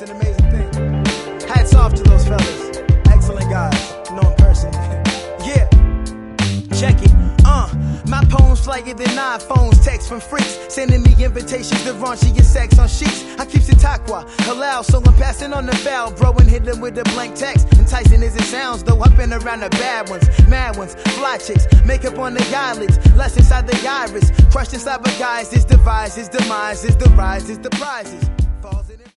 an amazing thing. Hats off to those fellas. Excellent guys. Know in person. Yeah. Check it. My poems flyer than iPhones, texts from freaks, sending me invitations to raunchier sex on sheets. I keeps it taqwa, halal, so I'm passing on the foul, bro, and hit them with a blank text. Enticing as it sounds, though I've been around the bad ones, mad ones, fly chicks, makeup on the eyelids, lust inside the iris, crushed inside the guys, his device, his demise, his the rise, his the prizes.